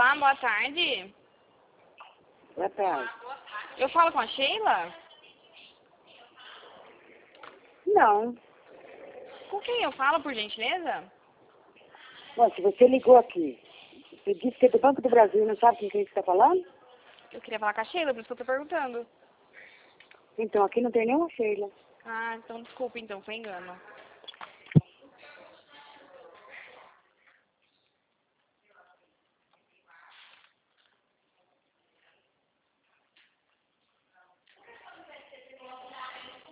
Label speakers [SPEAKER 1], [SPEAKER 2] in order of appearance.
[SPEAKER 1] Olá, boa tarde.
[SPEAKER 2] Boa tarde.
[SPEAKER 1] Eu falo com a Sheila?
[SPEAKER 2] Não.
[SPEAKER 1] Com quem eu falo, por gentileza?
[SPEAKER 2] Bom, se você ligou aqui, você disse que é do Banco do Brasil, não sabe com quem você está falando?
[SPEAKER 1] Eu queria falar com a Sheila, por isso que eu tô perguntando.
[SPEAKER 2] Então, aqui não tem nenhuma Sheila.
[SPEAKER 1] Ah, então desculpa, então, foi engano.